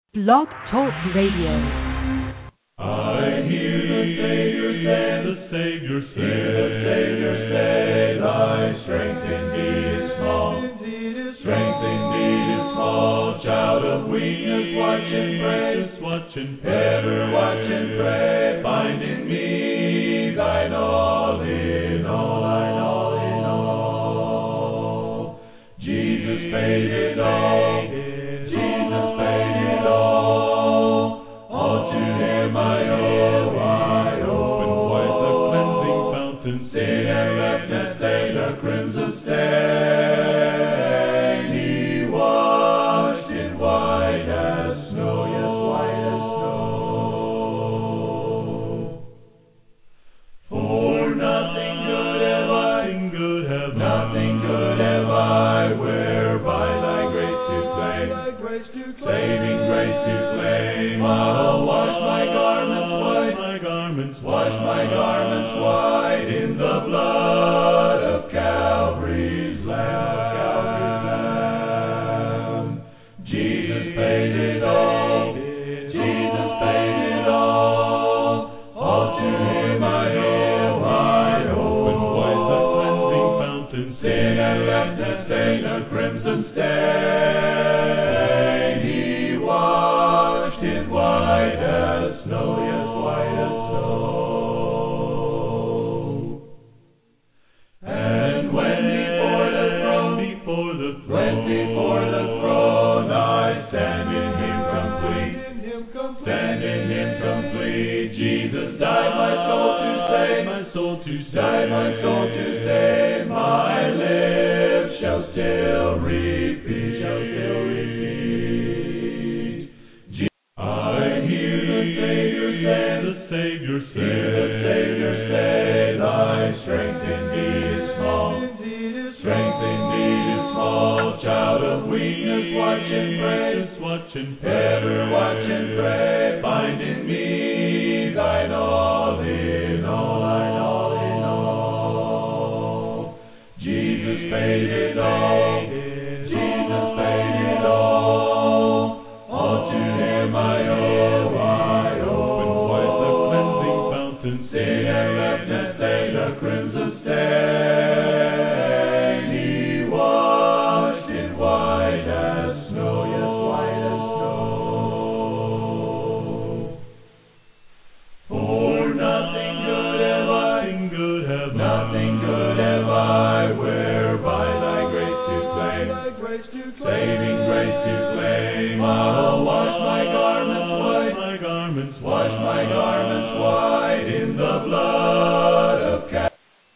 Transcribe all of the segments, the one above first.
Blog Talk Radio. I hear the Savior say, thy strength indeed is small. Strength indeed is small. Child of weakness, watch and pray. Ever watch and pray. Find in me thine all in all. Jesus paid it all. Jesus paid it all. All to him I owe. Open wide the cleansing fountain. Sin and left and stain, a crimson stain. He washed it white as snow, yes, white as snow. For nothing good have I, whereby thy grace to claim, saving grace to claim. I'll wash my garments white in the blood of Calvary's Lamb. Jesus paid it all. Jesus paid it all. All to him I owe. Open wide the cleansing fountain. Sin and left and stain, a crimson stain. He washed it white as snow, yes, white as snow. And when before the throne I stand in him complete. Jesus died my soul to save. Died my soul to save. My lips shall still repeat. I hear the Savior say, thy strength indeed is small. Strength indeed is small. Child of weakness, watch and pray. Ever watch and pray. Find in me thine all in all. Jesus paid it all. Jesus paid it all. All to him I owe. Open wide the cleansing fountain. Sin and left and stain, a crimson stain. He washed it white as snow, yes, white as snow. For nothing good have I, whereby thy grace to claim, saving grace to claim. I'll wash my garments white in the blood of Calvary.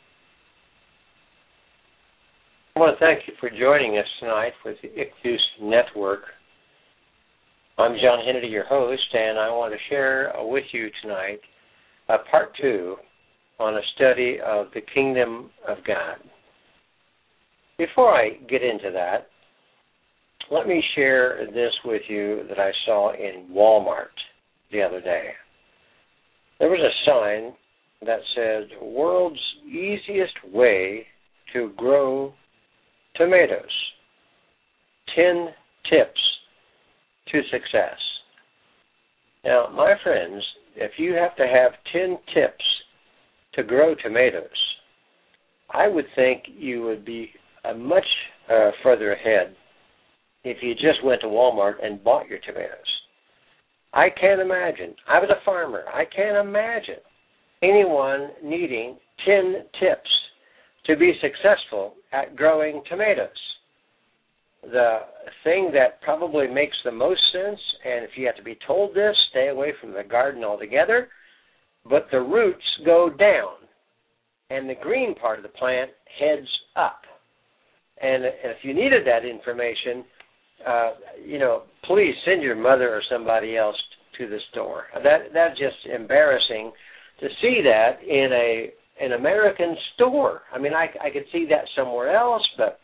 I want to thank you for joining us tonight with the Ichthus Network. I'm John Hennedy, your host, and I want to share with you tonight part 2 on a study of the Kingdom of God. Before I get into that, let me share this with you that I saw in Walmart the other day. There was a sign that said, "World's easiest way to grow tomatoes. 10 tips to success." Now, my friends, if you have to have 10 tips to grow tomatoes, I would think you would be much further ahead if you just went to Walmart and bought your tomatoes. I can't imagine. I was a farmer. I can't imagine anyone needing 10 tips to be successful at growing tomatoes. The thing that probably makes the most sense, and if you have to be told this, stay away from the garden altogether, but the roots go down, and the green part of the plant heads up. And if you needed that information, please send your mother or somebody else to the store. That's just embarrassing to see that in an American store. I mean, I could see that somewhere else, but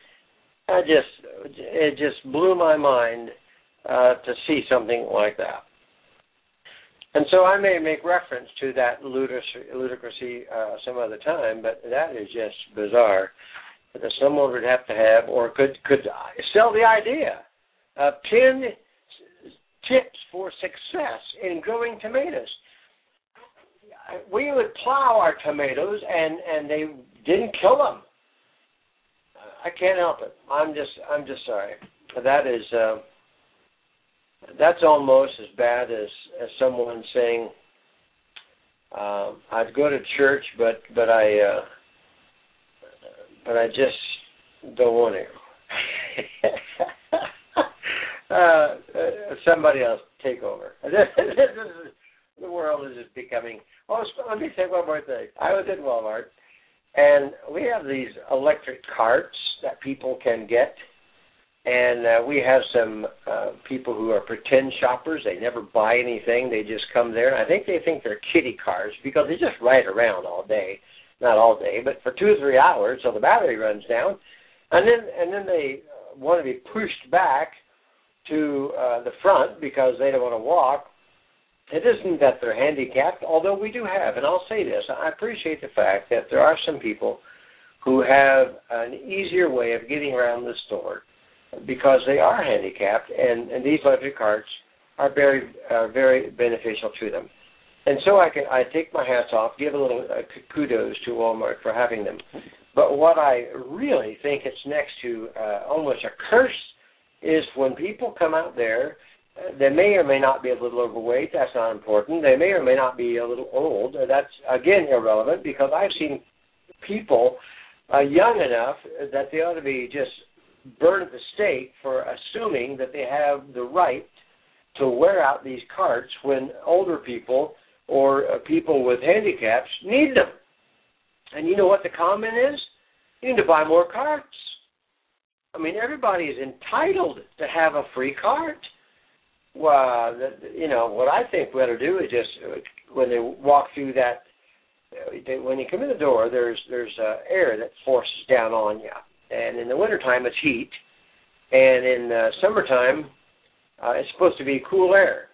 it just blew my mind to see something like that. And so I may make reference to that ludicrousy some other time, but that is just bizarre. That someone would have to have, or could sell the idea of 10 tips for success in growing tomatoes. We would plow our tomatoes, and they didn't kill them. I can't help it. I'm just sorry. That is that's almost as bad as someone saying, I'd go to church, but I just don't want to. Somebody else take over. The world is just becoming. Oh, let me say one more thing. I was in Walmart, and we have these electric carts that people can get, and we have some people who are pretend shoppers. They never buy anything. They just come there. And I think they think they're kiddie cars because they just ride around all day. Not all day, but for 2 or 3 hours, so the battery runs down, and then they want to be pushed back to the front because they don't want to walk. It isn't that they're handicapped, although we do have, and I'll say this, I appreciate the fact that there are some people who have an easier way of getting around the store because they are handicapped, and these electric carts are very beneficial to them. And so I take my hats off, give a little kudos to Walmart for having them. But what I really think it's next to almost a curse is when people come out there. They may or may not be a little overweight. That's not important. They may or may not be a little old. That's, again, irrelevant because I've seen people young enough that they ought to be just burned at the stake for assuming that they have the right to wear out these carts when older people or people with handicaps need them. And you know what the comment is? You need to buy more carts. I mean, everybody is entitled to have a free cart. Well, what I think we ought to do is just, when they walk through that, when you come in the door, there's air that forces down on you. And in the wintertime, it's heat. And in summertime, it's supposed to be cool air.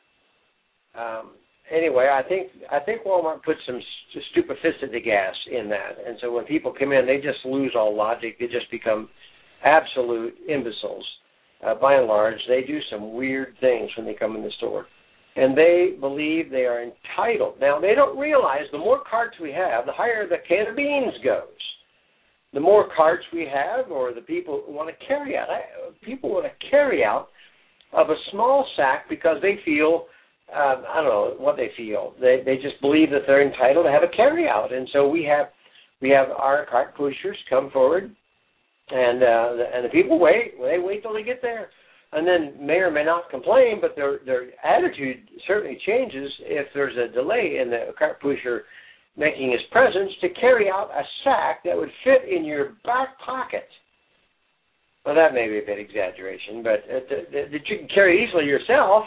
Anyway, I think Walmart put some stupefacity gas in that. And so when people come in, they just lose all logic. They just become absolute imbeciles. By and large, they do some weird things when they come in the store. And they believe they are entitled. Now, they don't realize the more carts we have, the higher the can of beans goes. The more carts we have, or the people want to carry out, people want to carry out of a small sack because they feel, I don't know what they feel. They just believe that they're entitled to have a carry out. And so we have our cart pushers come forward. And the people wait. They wait till they get there, and then may or may not complain. But their attitude certainly changes if there's a delay in the cart pusher making his presence to carry out a sack that would fit in your back pocket. Well, that may be a bit exaggeration, but that you can carry easily yourself.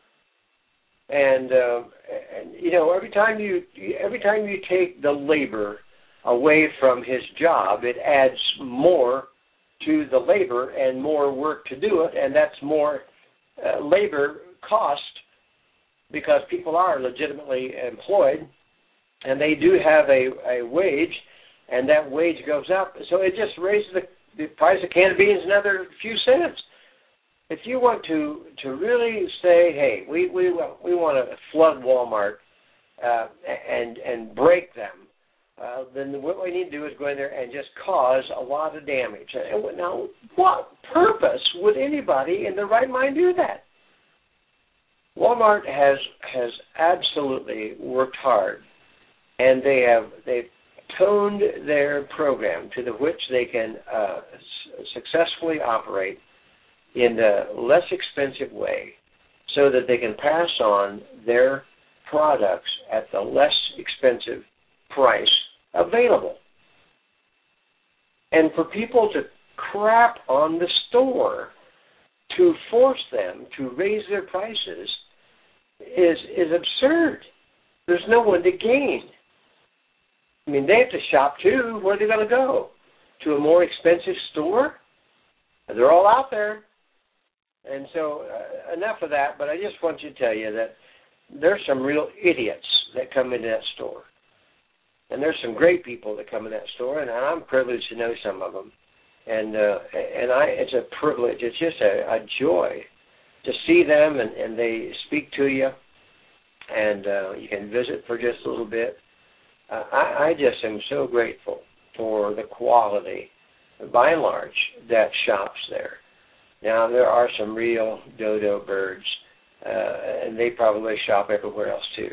And every time you take the labor away from his job, it adds more to the labor and more work to do it, and that's more labor cost because people are legitimately employed, and they do have a wage, and that wage goes up. So it just raises the price of can of beans another few cents. If you want to really say, hey, we want to flood Walmart and break them, then what we need to do is go in there and just cause a lot of damage. Now, what purpose would anybody in their right mind do that? Walmart has absolutely worked hard, and they've toned their program to which they can successfully operate in a less expensive way so that they can pass on their products at the less expensive price available. And for people to crap on the store to force them to raise their prices is absurd. There's no one to gain. I mean, they have to shop too. Where are they going to go? To a more expensive store? They're all out there. And so enough of that, but I just want to tell you that there's some real idiots that come into that store. And there's some great people that come in that store, and I'm privileged to know some of them. And it's a privilege. It's just a joy to see them, and they speak to you, and you can visit for just a little bit. I just am so grateful for the quality, by and large, that shops there. Now, there are some real dodo birds, and they probably shop everywhere else, too.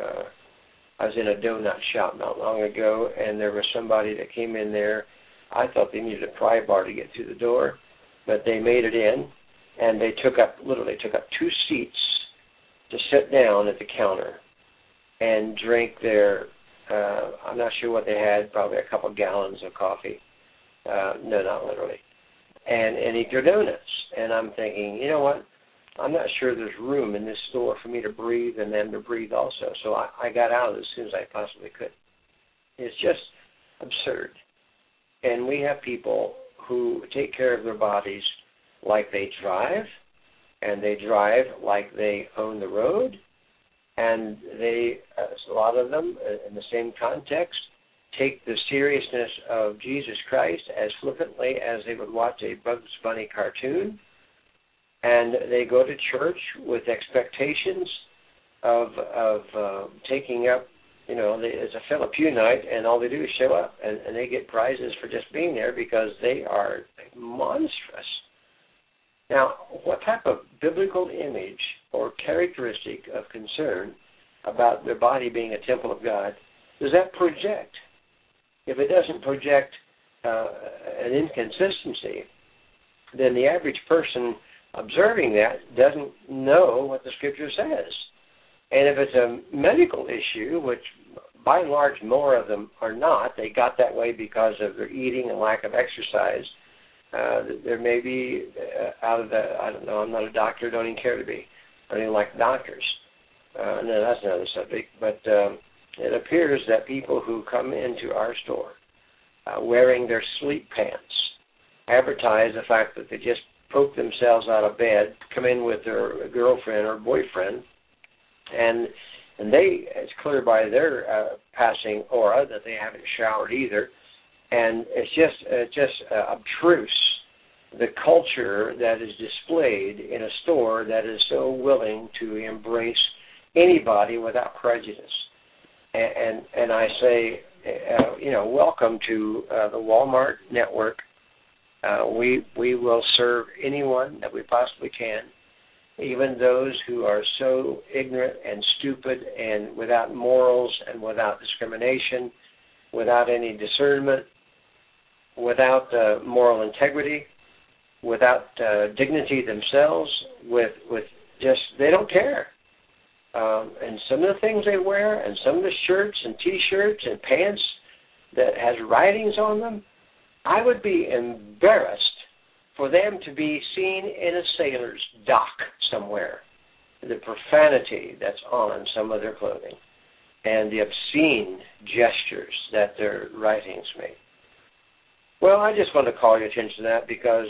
I was in a donut shop not long ago, and there was somebody that came in there. I thought they needed a pry bar to get through the door, but they made it in, and they literally took up 2 seats to sit down at the counter and drink their, I'm not sure what they had, probably a couple gallons of coffee. No, not literally. And eat their donuts. And I'm thinking, you know what? I'm not sure there's room in this store for me to breathe and them to breathe also. So I got out as soon as I possibly could. It's just absurd. And we have people who take care of their bodies like they drive, and they drive like they own the road, and they, a lot of them, in the same context, take the seriousness of Jesus Christ as flippantly as they would watch a Bugs Bunny cartoon, and they go to church with expectations of taking up, you know, it's a Philip Pugh night, and all they do is show up, and they get prizes for just being there because they are monstrous. Now, what type of biblical image or characteristic of concern about their body being a temple of God does that project? If it doesn't project an inconsistency, then the average person observing that doesn't know what the Scripture says. And if it's a medical issue, which by and large more of them are not, they got that way because of their eating and lack of exercise, there may be out of the, I don't know, I'm not a doctor, don't even care to be. I don't even like doctors. No, that's another subject. But it appears that people who come into our store wearing their sleep pants advertise the fact that they just poke themselves out of bed, come in with their girlfriend or boyfriend, and they, it's clear by their passing aura that they haven't showered either, and it's just obtruse, the culture that is displayed in a store that is so willing to embrace anybody without prejudice. And I say, welcome to the Walmart network. We will serve anyone that we possibly can, even those who are so ignorant and stupid and without morals and without discrimination, without any discernment, without moral integrity, without dignity themselves, with just, they don't care. And some of the things they wear and some of the shirts and T-shirts and pants that has writings on them, I would be embarrassed for them to be seen in a sailor's dock somewhere. The profanity that's on some of their clothing and the obscene gestures that their writings make. Well, I just want to call your attention to that because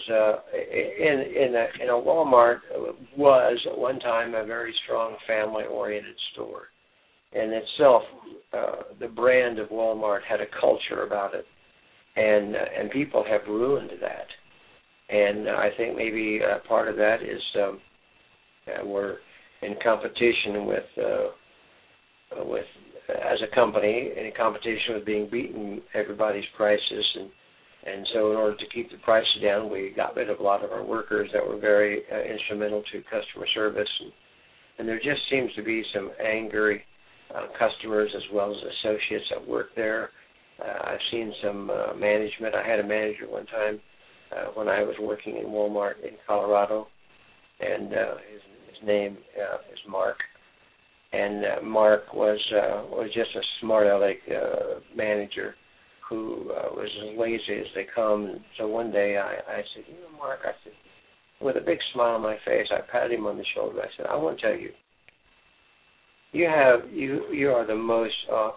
in a Walmart was at one time a very strong family-oriented store. In itself, the brand of Walmart had a culture about it, and people have ruined that. And I think maybe part of that is we're in competition with as a company, in competition with being beaten everybody's prices, and so in order to keep the prices down, we got rid of a lot of our workers that were very instrumental to customer service, and there just seems to be some angry customers as well as associates that work there. I've seen some management. I had a manager one time when I was working in Walmart in Colorado, and his name is Mark. And Mark was just a smart aleck manager who was as lazy as they come. And so one day I said, Mark, I said, with a big smile on my face, I patted him on the shoulder. I said, I want to tell you, you are the most,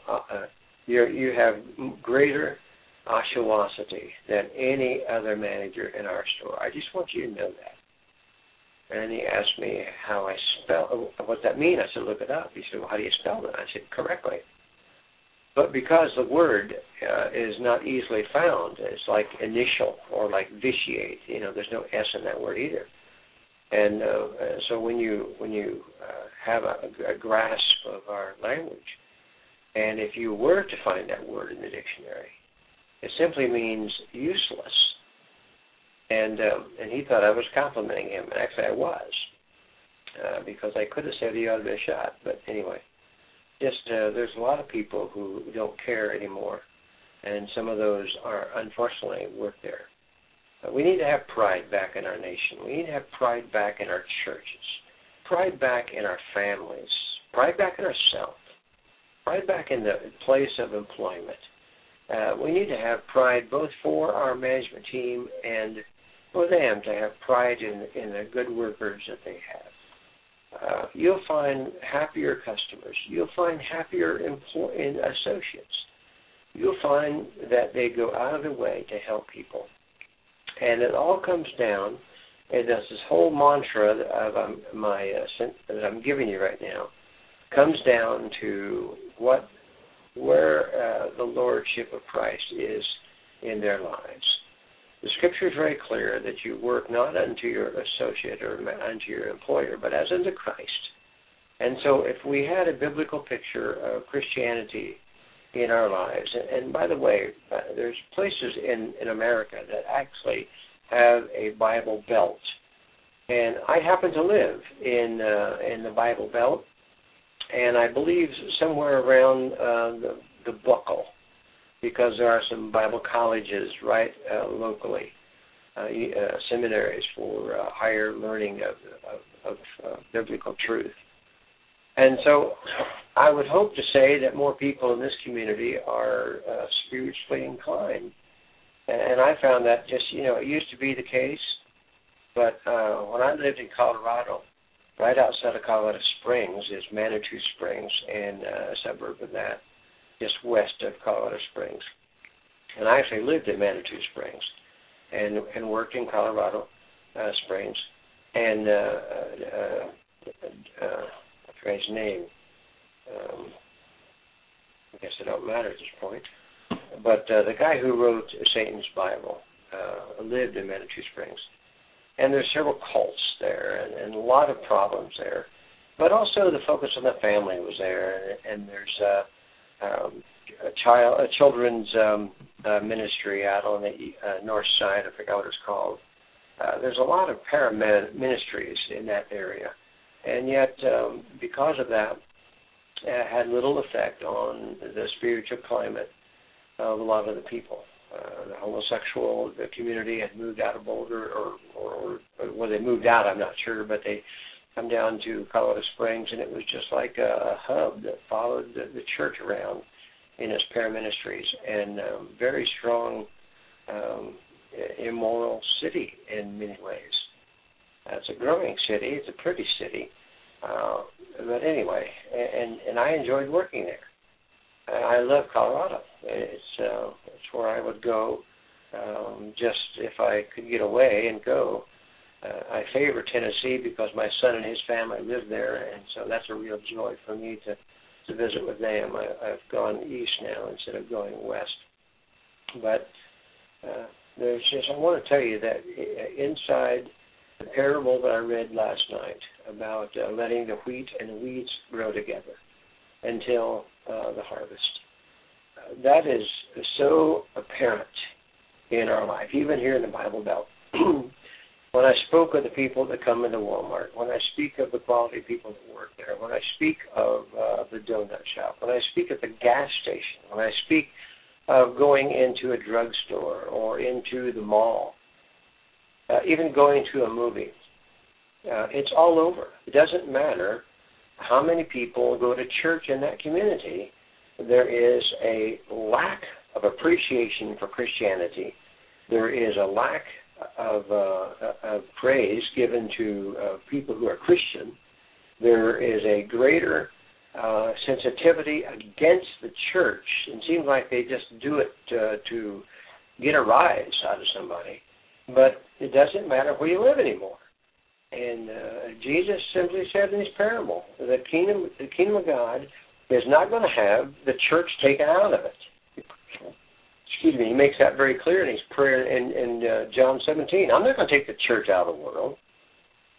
you have greater oshalosity than any other manager in our store. I just want you to know that. And he asked me how I spell, what that mean. I said, look it up. He said, well, how do you spell it? I said, correctly. But because the word is not easily found, it's like initial or like vitiate. There's no S in that word either. And so when you have a grasp of our language, and if you were to find that word in the dictionary, it simply means useless. And he thought I was complimenting him, and actually I was, because I could have said he ought to be shot. But anyway, just there's a lot of people who don't care anymore, and some of those are unfortunately work there. We need to have pride back in our nation. We need to have pride back in our churches, pride back in our families, pride back in ourselves, pride back in the place of employment. We need to have pride both for our management team and for them to have pride in the good workers that they have. You'll find happier customers. You'll find happier associates. You'll find that they go out of their way to help people. And it all comes down, and this whole mantra of that I'm giving you right now comes down to where the lordship of Christ is in their lives. The Scripture is very clear that you work not unto your associate or unto your employer, but as unto Christ. And so if we had a biblical picture of Christianity in our lives, and by the way, there's places in America that actually have a Bible Belt. And I happen to live in the Bible Belt, and I believe somewhere around the Buckle, because there are some Bible colleges right locally, seminaries for higher learning of biblical truth. And so I would hope to say that more people in this community are spiritually inclined. And I found that it used to be the case, but when I lived in Colorado, right outside of Colorado Springs is Manitou Springs, and a suburb of that, just west of Colorado Springs. And I actually lived in Manitou Springs and worked in Colorado Springs. And I forget his name. I guess it don't matter at this point. But the guy who wrote Satan's Bible lived in Manitou Springs. And there's several cults there and a lot of problems there. But also the focus on the family was there. And there's a children's ministry out on the north side. I forgot what it's called. There's a lot of ministries in that area. And yet, because of that, it had little effect on the spiritual climate of a lot of the people. The homosexual community had moved out of Boulder, or they moved out, I'm not sure, but they come down to Colorado Springs, and it was just like a hub that followed the church around in its paraministries, and very strong, immoral city in many ways. It's a growing city. It's a pretty city. But anyway, and I enjoyed working there. I love Colorado. It's where I would go just if I could get away and go. I favor Tennessee because my son and his family live there, and so that's a real joy for me to visit with them. I've gone east now instead of going west. But there's just, I want to tell you that inside the parable that I read last night about letting the wheat and the weeds grow together until the harvest. That is so apparent in our life, even here in the Bible Belt. When I spoke of the people that come into Walmart, when I speak of the quality people that work there, when I speak of the donut shop, when I speak at the gas station, when I speak of going into a drugstore or into the mall, even going to a movie, it's all over. It doesn't matter how many people go to church in that community. There is a lack of appreciation for Christianity. There is a lack of praise given to people who are Christian. There is a greater sensitivity against the church. It seems like they just do it to get a rise out of somebody. But it doesn't matter where you live anymore. And Jesus simply said in his parable, the kingdom of God is not going to have the church taken out of it. Excuse me, he makes that very clear in his prayer in John 17. I'm not going to take the church out of the world.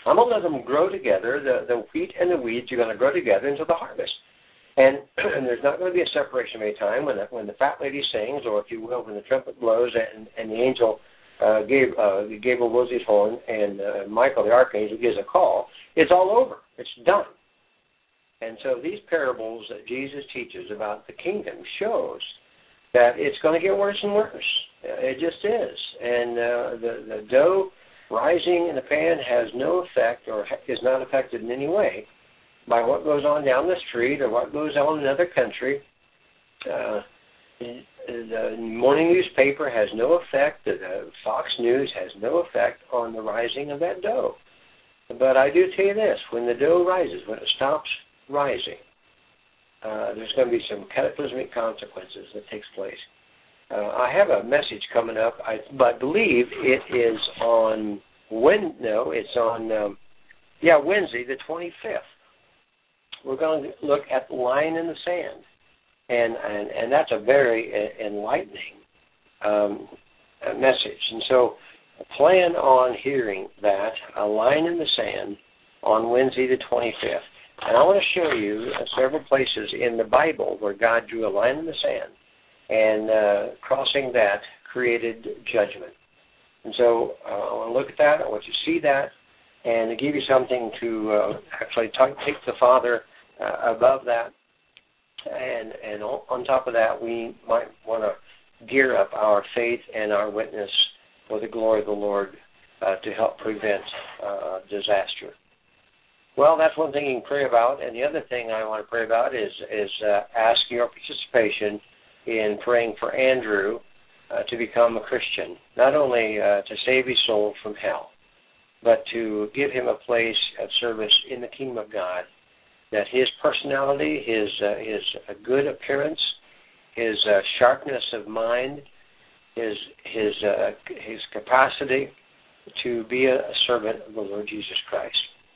I'm going to let them grow together. The wheat and the weeds are going to grow together until the harvest. And there's not going to be a separation of any time when the fat lady sings, or if you will, when the trumpet blows and the angel Gabriel blows his horn and Michael the archangel gives a call. It's all over. It's done. And so these parables that Jesus teaches about the kingdom shows that it's going to get worse and worse. It just is. And the dough rising in the pan has no effect or is not affected in any way by what goes on down the street or what goes on in another country. The morning newspaper has no effect. The Fox News has no effect on the rising of that dough. But I do tell you this, when the dough rises, when it stops rising, there's going to be some cataclysmic consequences that takes place. I have a message coming up. I believe it is on Wednesday, the 25th. We're going to look at the line in the sand, and that's a very enlightening message. And so plan on hearing that, a line in the sand, on Wednesday the 25th. And I want to show you several places in the Bible where God drew a line in the sand, and crossing that created judgment. And so I want to look at that. I want you to see that, and to give you something to actually take the Father above that. And on top of that, we might want to gear up our faith and our witness for the glory of the Lord to help prevent disaster. Well, that's one thing you can pray about. And the other thing I want to pray about is ask your participation in praying for Andrew to become a Christian, not only to save his soul from hell, but to give him a place of service in the kingdom of God, that his personality, his good appearance, his sharpness of mind, his capacity to be a servant of the Lord Jesus Christ.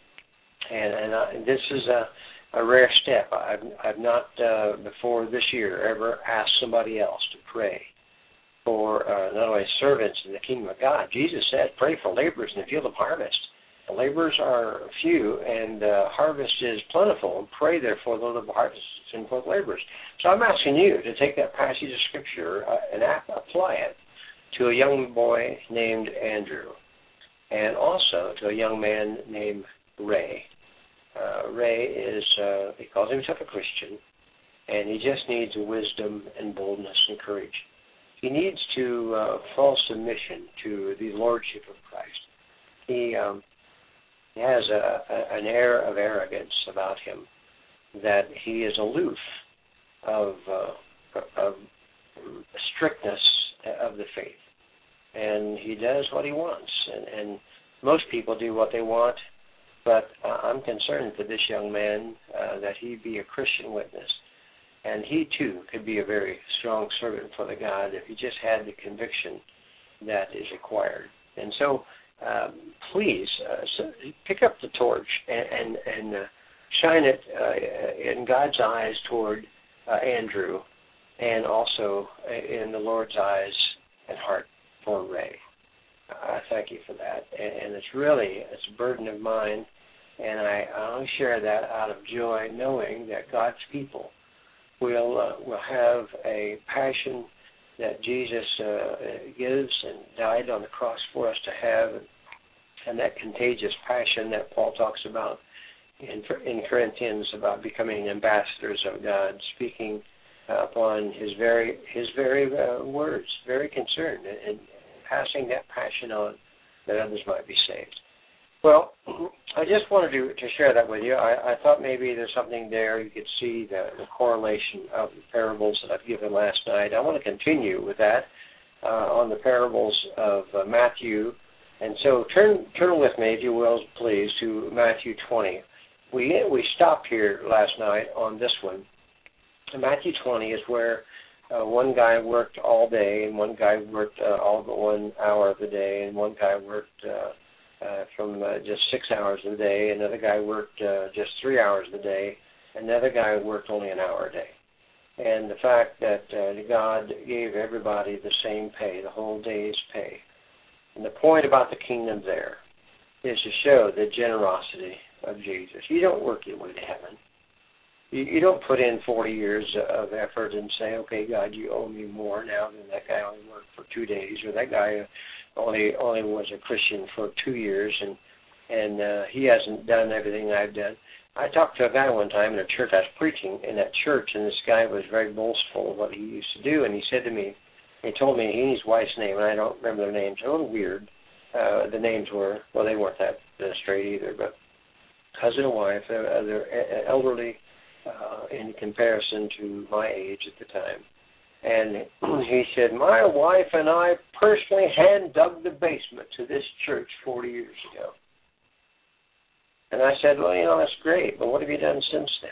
And this is a rare step. I've not before this year ever asked somebody else to pray for not only servants in the kingdom of God. Jesus said, pray for laborers in the field of harvest. The laborers are few, and harvest is plentiful. And pray, therefore, Lord of the harvest, send forth laborers. So I'm asking you to take that passage of Scripture and apply it to a young boy named Andrew, and also to a young man named Ray. Ray is, he calls himself a Christian, and he just needs wisdom and boldness and courage. He needs to fall submission to the Lordship of Christ. He has an air of arrogance about him, that he is aloof of strictness of the faith. And he does what he wants, and most people do what they want, but I'm concerned for this young man that he be a Christian witness, and he too could be a very strong servant for the God if he just had the conviction that is required. And so please pick up the torch and shine it in God's eyes toward Andrew, and also in the Lord's eyes and heart for Ray. I thank you for that, and it's a burden of mine, and I only share that out of joy, knowing that God's people will have a passion that Jesus gives and died on the cross for us to have, and that contagious passion that Paul talks about in Corinthians about becoming ambassadors of God, speaking upon his very words, very concerned, and passing that passion on that others might be saved. Well, I just wanted to share that with you. I thought maybe there's something there. You could see the correlation of the parables that I've given last night. I want to continue with that on the parables of Matthew. And so turn with me, if you will, please, to Matthew 20. We stopped here last night on this one. Matthew 20 is where one guy worked all day, and one guy worked all but 1 hour of the day, and one guy worked from just 6 hours a day. Another guy worked just 3 hours a day. Another guy worked only an hour a day. And the fact that God gave everybody the same pay, the whole day's pay. And the point about the kingdom there is to show the generosity of Jesus. You don't work your way to heaven. You don't put in 40 years of effort and say, okay, God, you owe me more now than that guy only worked for 2 days, or that guy only was a Christian for 2 years, and he hasn't done everything I've done. I talked to a guy one time in a church. I was preaching in that church, and this guy was very boastful of what he used to do, and he said to me, he told me he and his wife's name, and I don't remember their names. They're a little weird. The names were, well, they weren't that straight either, but husband and wife, they're elderly in comparison to my age at the time. And he said, my wife and I personally hand-dug the basement to this church 40 years ago. And I said, well, you know, that's great, but what have you done since then?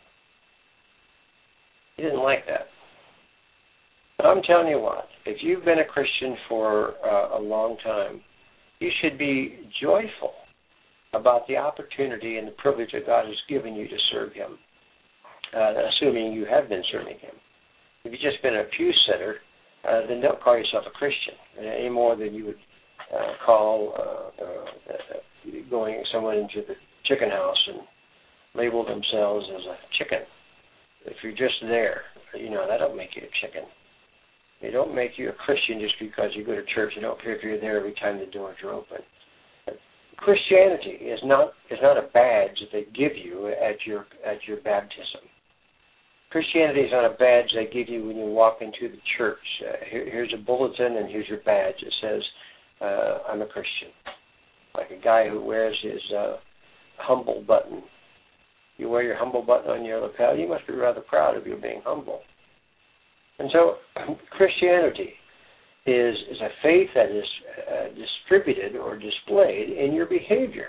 He didn't like that. But I'm telling you what, if you've been a Christian for a long time, you should be joyful about the opportunity and the privilege that God has given you to serve Him, assuming you have been serving Him. If you've just been a pew sitter, then don't call yourself a Christian any more than you would call going someone into the chicken house and label themselves as a chicken. If you're just there, you know, that don't make you a chicken. It don't make you a Christian just because you go to church. You don't care if you're there every time the doors are open. Christianity is not a badge that they give you at your baptism. Christianity is not a badge they give you when you walk into the church. Here's a bulletin and here's your badge. It says, I'm a Christian. Like a guy who wears his humble button. You wear your humble button on your lapel, you must be rather proud of your being humble. And so Christianity is a faith that is distributed or displayed in your behavior.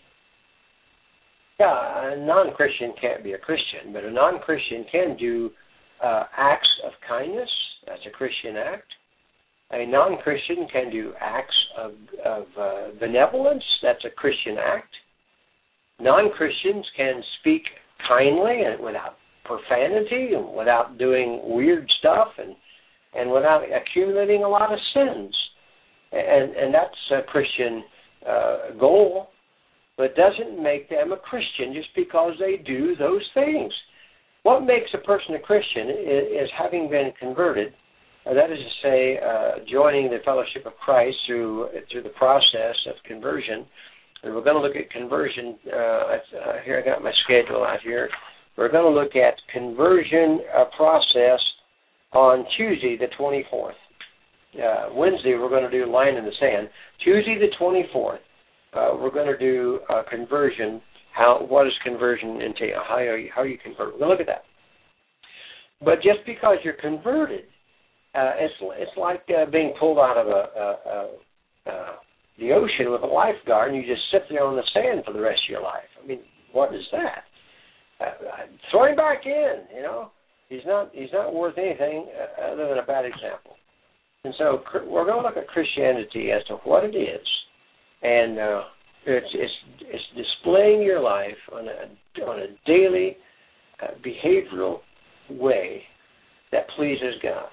Yeah, a non-Christian can't be a Christian, but a non-Christian can do acts of kindness. That's a Christian act. A non-Christian can do acts of benevolence. That's a Christian act. Non-Christians can speak kindly and without profanity and without doing weird stuff and without accumulating a lot of sins. And that's a Christian goal, but doesn't make them a Christian just because they do those things. What makes a person a Christian is having been converted, that is to say, joining the fellowship of Christ through the process of conversion. And we're going to look at conversion. Here I got my schedule out here. We're going to look at conversion process on Tuesday the 24th. Wednesday we're going to do line in the sand. Tuesday the 24th we're going to do conversion. What does conversion entail? How are you converted? We're going to look at that. But just because you're converted, it's like being pulled out of the ocean with a lifeguard and you just sit there on the sand for the rest of your life. I mean, what is that? Throw him back in, you know. He's not worth anything other than a bad example. And so we're going to look at Christianity as to what it is, and it's displaying your life on a daily behavioral way that pleases God.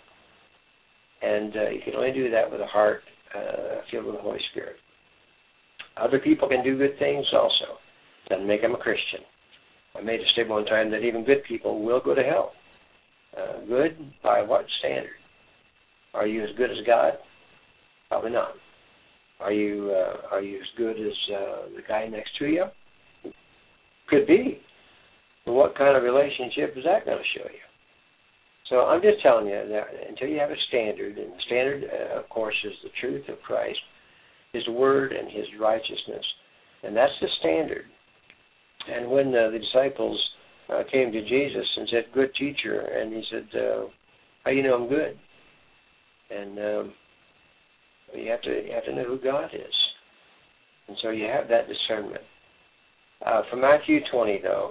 And you can only do that with a heart filled with the Holy Spirit. Other people can do good things also. Doesn't make them a Christian. I made a statement one time that even good people will go to hell. Good by what standard? Are you as good as God? Probably not. Are you as good as the guy next to you? Could be. But what kind of relationship is that going to show you? So I'm just telling you that until you have a standard, and the standard, of course, is the truth of Christ, His Word, and His righteousness. And that's the standard. And when the disciples came to Jesus and said, good teacher, and He said, how do you know I'm good? And you have to know who God is. And so you have that discernment. From Matthew 20, though,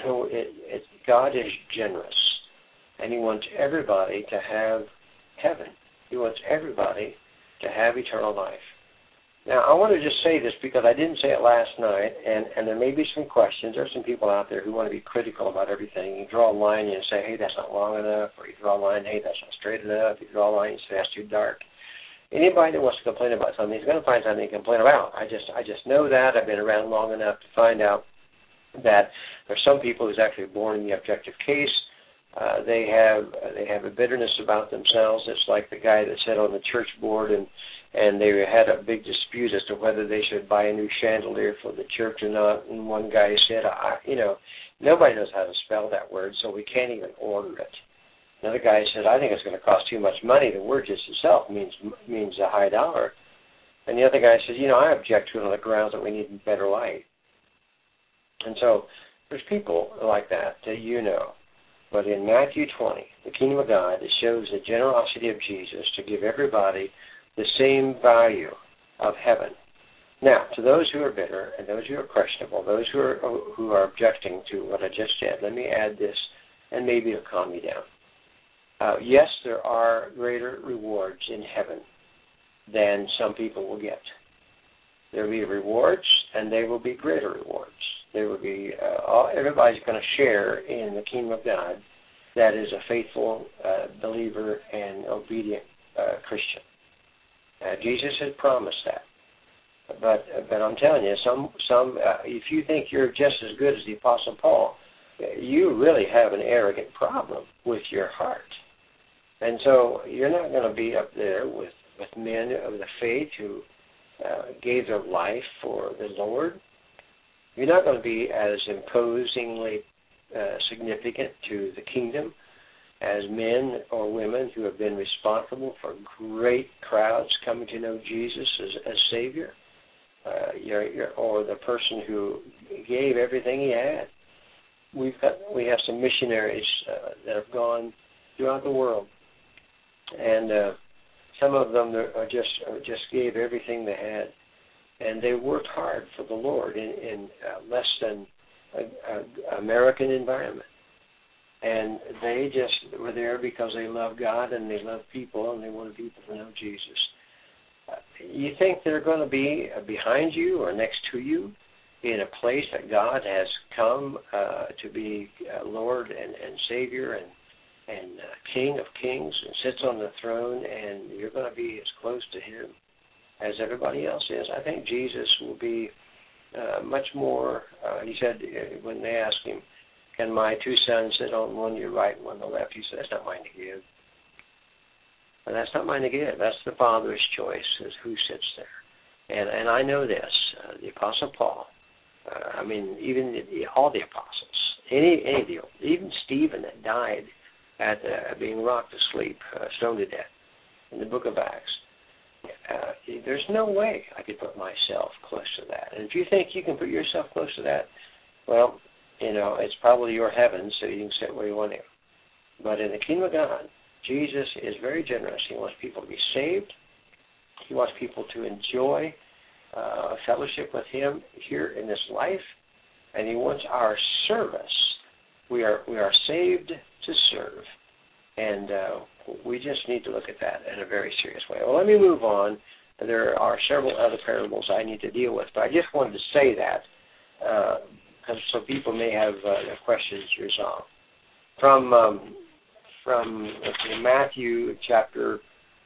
God is generous. And He wants everybody to have heaven. He wants everybody to have eternal life. Now, I want to just say this because I didn't say it last night, and there may be some questions. There are some people out there who want to be critical about everything. You draw a line and you say, hey, that's not long enough, or you draw a line, hey, that's not straight enough. You draw a line and you say, that's too dark. Anybody that wants to complain about something is going to find something to complain about. I just know that. I've been around long enough to find out that there's some people who's actually born in the objective case. They have a bitterness about themselves. It's like the guy that sat on the church board and they had a big dispute as to whether they should buy a new chandelier for the church or not. And one guy said, nobody knows how to spell that word, so we can't even order it. Another guy said, I think it's going to cost too much money. The word just itself means a high dollar. And the other guy says, I object to it on the grounds that we need better light. And so there's people like that you know. But in Matthew 20, the kingdom of God, it shows the generosity of Jesus to give everybody the same value of heaven. Now, to those who are bitter and those who are questionable, those who are objecting to what I just said, let me add this, and maybe it'll calm you down. Yes, there are greater rewards in heaven than some people will get. There will be rewards, and they will be greater rewards. There will be everybody's going to share in the kingdom of God that is a faithful believer and obedient Christian. Jesus had promised that. But I'm telling you, some if you think you're just as good as the Apostle Paul, you really have an arrogant problem with your heart. And so you're not going to be up there with men of the faith who gave their life for the Lord. You're not going to be as imposingly significant to the kingdom as men or women who have been responsible for great crowds coming to know Jesus as Savior, or the person who gave everything he had. We have some missionaries that have gone throughout the world, and some of them just gave everything they had. And they worked hard for the Lord in less than American environment. And they just were there because they love God and they love people and they wanted people to know Jesus. You think they're going to be behind you or next to you in a place that God has come to be Lord and Savior and King of Kings and sits on the throne, and you're going to be as close to Him as everybody else is? I think Jesus will be much more, he said when they asked him, can my two sons sit on one your right and one the left? He said, that's not mine to give. And that's not mine to give. That's the Father's choice as who sits there. And I know this, the Apostle Paul, even all the apostles, even Stephen that died at being rocked to sleep, stoned to death in the book of Acts. There's no way I could put myself close to that. And if you think you can put yourself close to that, well, it's probably your heaven, so you can sit where you want to. But in the kingdom of God, Jesus is very generous. He wants people to be saved. He wants people to enjoy fellowship with Him here in this life, and He wants our service. We are saved to serve, and we just need to look at that in a very serious way. Well, let me move on. There are several other parables I need to deal with, but I just wanted to say that so people may have their questions resolved. From Matthew chapter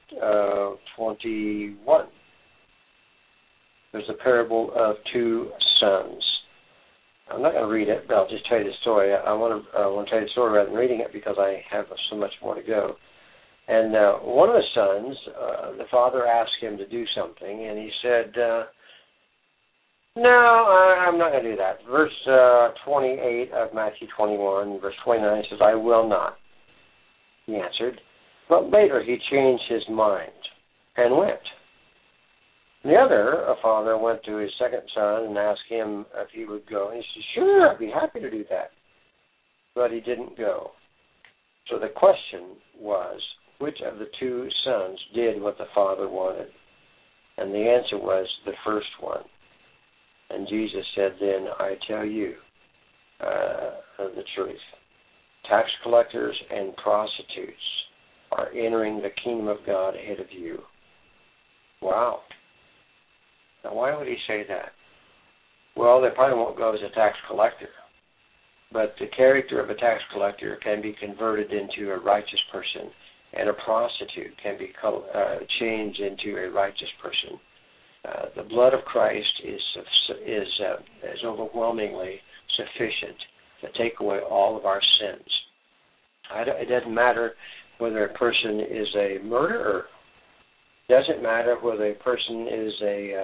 21, there's a parable of two sons. I'm not going to read it, but I'll just tell you the story. I want to tell you the story rather than reading it because I have so much more to go. And one of the sons, the father asked him to do something, and he said, no, I'm not going to do that. Verse 28 of Matthew 21, verse 29 says, I will not, he answered. But later he changed his mind and went. The other, a father, went to his second son and asked him if he would go. And he said, sure, I'd be happy to do that. But he didn't go. So the question was, which of the two sons did what the father wanted? And the answer was the first one. And Jesus said, then I tell you the truth. Tax collectors and prostitutes are entering the kingdom of God ahead of you. Wow. Now, why would he say that? Well, they probably won't go as a tax collector. But the character of a tax collector can be converted into a righteous person and a prostitute can be changed into a righteous person. The blood of Christ is overwhelmingly sufficient to take away all of our sins. It doesn't matter whether a person is a murderer. It doesn't matter whether a person is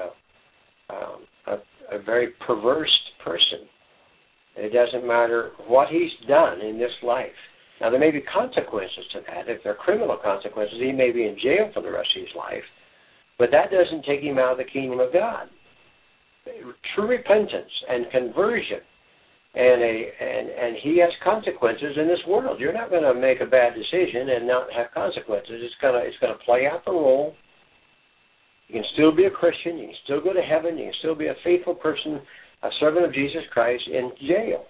a very perverse person. It doesn't matter what he's done in this life. Now, there may be consequences to that. If there are criminal consequences, he may be in jail for the rest of his life. But that doesn't take him out of the kingdom of God. True repentance and conversion, and he has consequences in this world. You're not going to make a bad decision and not have consequences. It's going to play out the role. You can still be a Christian. You can still go to heaven. You can still be a faithful person, a servant of Jesus Christ in jail.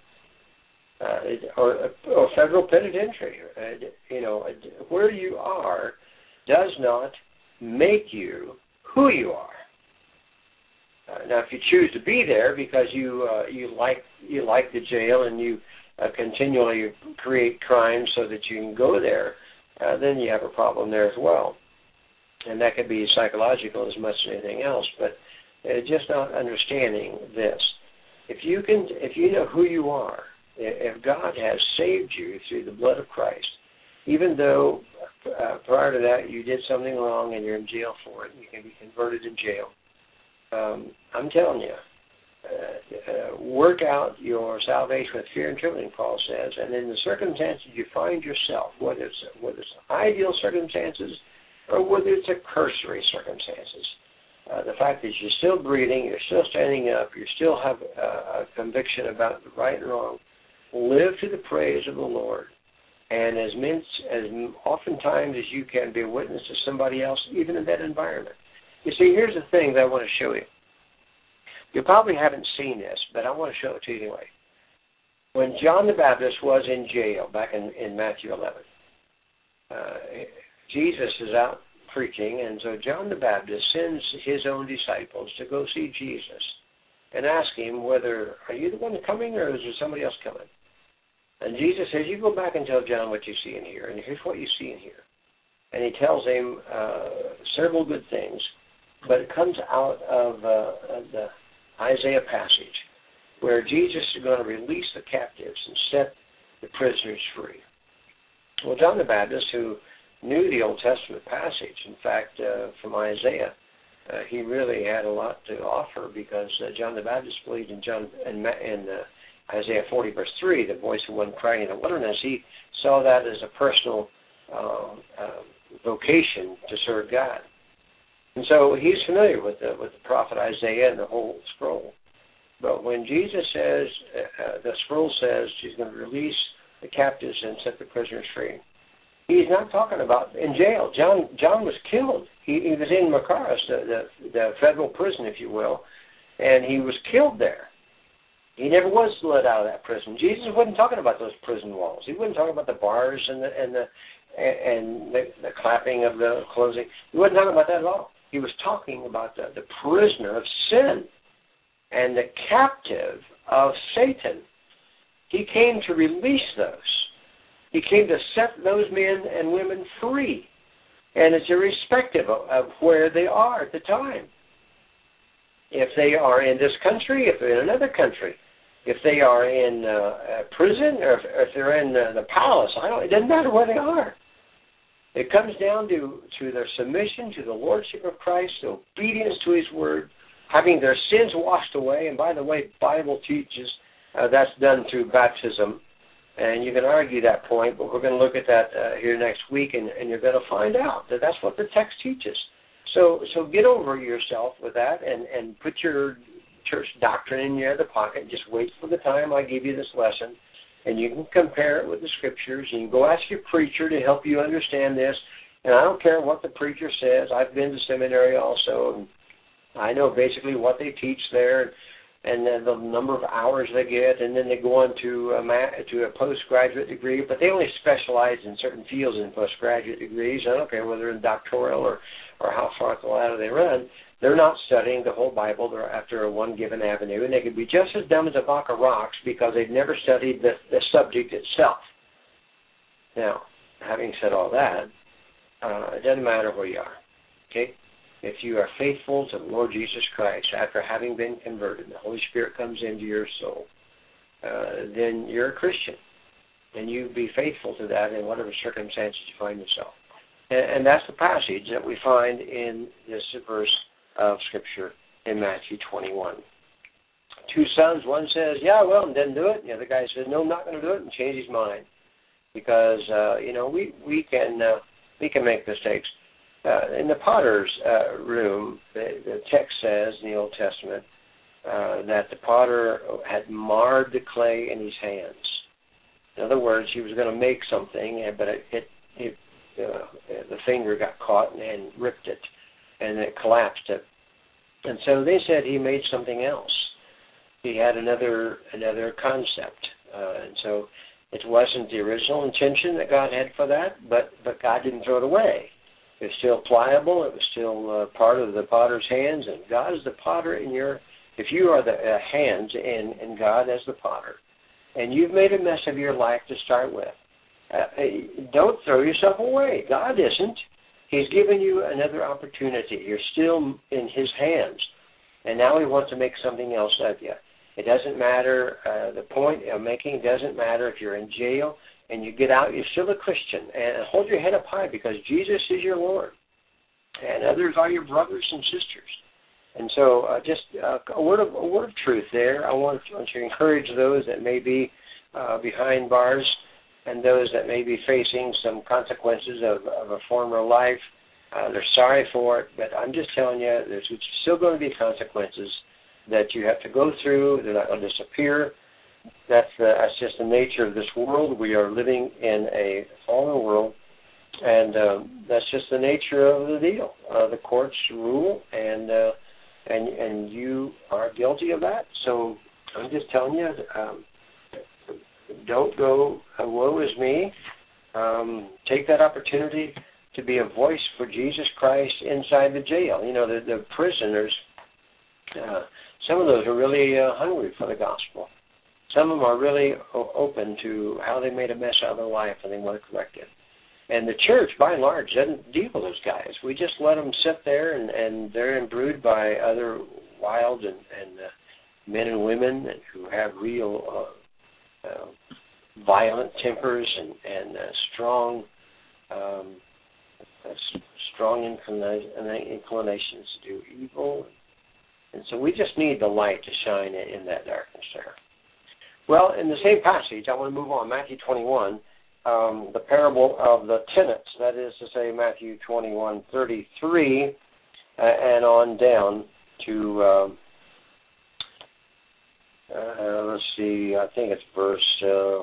Or federal penitentiary. Where you are does not make you who you are. Now, if you choose to be there because you like the jail and you continually create crime so that you can go there, then you have a problem there as well, and that could be psychological as much as anything else. But just not understanding this, if you know who you are. If God has saved you through the blood of Christ, even though prior to that you did something wrong and you're in jail for it, you can be converted in jail. I'm telling you, work out your salvation with fear and trembling, Paul says, and in the circumstances you find yourself, whether it's ideal circumstances or whether it's a cursory circumstances, the fact that you're still breathing, you're still standing up, you still have a conviction about the right and wrong, live to the praise of the Lord, and as oftentimes as you can be a witness to somebody else, even in that environment. You see, here's the thing that I want to show you. You probably haven't seen this, but I want to show it to you anyway. When John the Baptist was in jail back in Matthew 11, Jesus is out preaching, and so John the Baptist sends his own disciples to go see Jesus and ask him whether, are you the one coming or is there somebody else coming? And Jesus says, you go back and tell John what you see and hear, and here's what you see and hear. And he tells him several good things, but it comes out of the Isaiah passage where Jesus is going to release the captives and set the prisoners free. Well, John the Baptist, who knew the Old Testament passage, in fact, from Isaiah, he really had a lot to offer because John the Baptist believed in Isaiah 40, verse 3, the voice of one crying in the wilderness. He saw that as a personal vocation to serve God. And so he's familiar with the prophet Isaiah and the whole scroll. But when Jesus says, the scroll says she's going to release the captives and set the prisoners free, he's not talking about in jail. John was killed. He was in Macaris, the federal prison, if you will, and he was killed there. He never was let out of that prison. Jesus wasn't talking about those prison walls. He wasn't talking about the bars and the clapping of the closing. He wasn't talking about that at all. He was talking about the prisoner of sin and the captive of Satan. He came to release those. He came to set those men and women free. And it's irrespective of where they are at the time. If they are in this country, if they're in another country, if they are in prison, or if they're in the palace, it doesn't matter where they are. It comes down to their submission to the Lordship of Christ, the obedience to His Word, having their sins washed away. And by the way, the Bible teaches that's done through baptism. And you can argue that point, but we're going to look at that here next week, and you're going to find out that that's what the text teaches. So get over yourself with that and put your church doctrine in your other pocket. Just wait for the time I give you this lesson, and you can compare it with the Scriptures. You can go ask your preacher to help you understand this, and I don't care what the preacher says. I've been to seminary also, and I know basically what they teach there, and then the number of hours they get, and then they go on to a postgraduate degree, but they only specialize in certain fields in postgraduate degrees. I don't care whether in doctoral or how far up the ladder they run. They're not studying the whole Bible. They're after one given avenue, and they can be just as dumb as a block of rocks because they've never studied the subject itself. Now, having said all that, It doesn't matter where you are. Okay? If you are faithful to the Lord Jesus Christ after having been converted, the Holy Spirit comes into your soul, then you're a Christian. And you be faithful to that in whatever circumstances you find yourself. And that's the passage that we find in this verse of Scripture in Matthew 21. Two sons, one says, yeah, well, and didn't do it. And the other guy says, no, I'm not going to do it, and change his mind. Because, we can make mistakes. In the potter's room, the text says in the Old Testament that the potter had marred the clay in his hands. In other words, he was going to make something, but the finger got caught and ripped it, and it collapsed it. And so they said he made something else. He had another concept, and so it wasn't the original intention that God had for that, but God didn't throw it away. It was still pliable. It was still part of the potter's hands, and God is the potter if you are the hands in God as the potter, and you've made a mess of your life to start with, don't throw yourself away. God isn't. He's given you another opportunity. You're still in His hands, and now He wants to make something else of you. It doesn't matter, the point I'm making doesn't matter if you're in jail and you get out, you're still a Christian. And hold your head up high because Jesus is your Lord. And others are your brothers and sisters. And so just a word of truth there. I want to encourage those that may be behind bars and those that may be facing some consequences of a former life. They're sorry for it, but I'm just telling you there's still going to be consequences that you have to go through. They're not going to disappear. That's just the nature of this world. We are living in a fallen world, and that's just the nature of the deal. The courts rule, and you are guilty of that. So I'm just telling you, don't go, woe is me. Take that opportunity to be a voice for Jesus Christ inside the jail. The prisoners, some of those are really hungry for the gospel. Some of them are really open to how they made a mess out of their life and they want to correct it. And the church, by and large, doesn't deal with those guys. We just let them sit there, and they're imbrued by other wild and men and women who have real violent tempers and strong inclinations to do evil. And so we just need the light to shine in that darkness there. Well, in the same passage, I want to move on. Matthew 21, the parable of the tenants, that is to say Matthew 21:33, and on down to, let's see, I think it's verse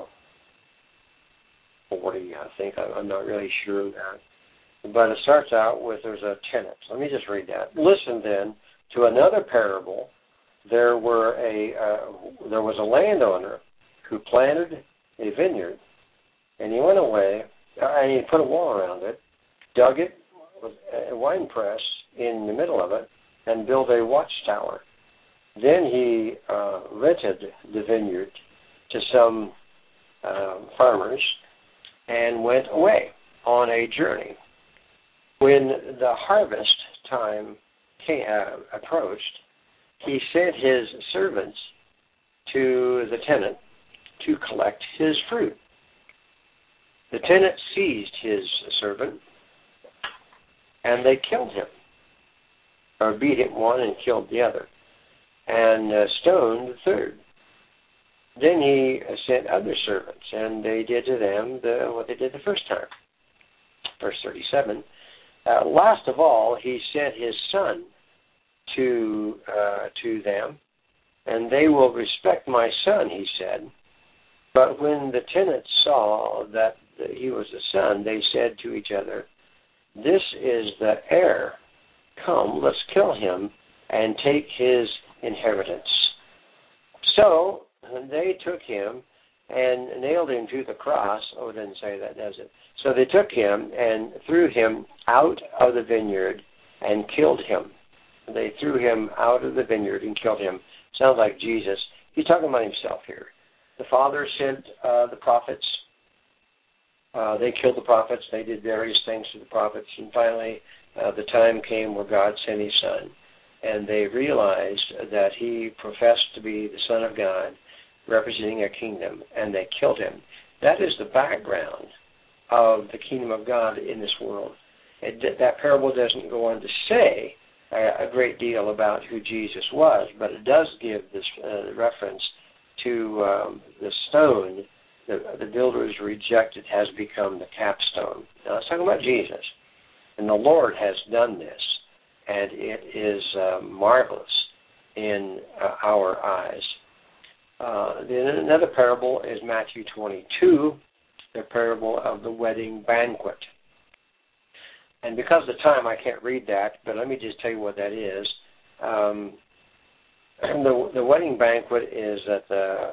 40, I think. I'm not really sure of that. But it starts out with there's a tenant. Let me just read that. Listen then to another parable. There was a landowner who planted a vineyard, and he went away, and he put a wall around it, dug it with a wine press in the middle of it, and built a watchtower. Then he rented the vineyard to some farmers and went away on a journey. When the harvest time approached, he sent his servants to the tenant to collect his fruit. The tenant seized his servant, and they killed him, or beat him one and killed the other, and stoned the third. Then he sent other servants, and they did to them what they did the first time. Verse 37. Last of all, he sent his son to them, and they will respect my son, he said. But when the tenants saw that he was the son, they said to each other, "This is the heir. Come, let's kill him and take his inheritance." So they took him and nailed him to the cross. Oh, it doesn't say that, does it? So they took him and threw him out of the vineyard and killed him. They threw him out of the vineyard and killed him. Sounds like Jesus. He's talking about himself here. The Father sent the prophets They killed the prophets. They did various things to the prophets. And finally, the time came where God sent his Son. And they realized that he professed to be the Son of God, representing a kingdom, and they killed him. That is the background of the kingdom of God in this world. That parable doesn't go on to say a great deal about who Jesus was, but it does give this reference to the stone the builders rejected has become the capstone. Now let's talk about Jesus. And the Lord has done this, and it is marvelous in our eyes. Then another parable is Matthew 22, the parable of the wedding banquet. And because of the time, I can't read that, but let me just tell you what that is. The wedding banquet is that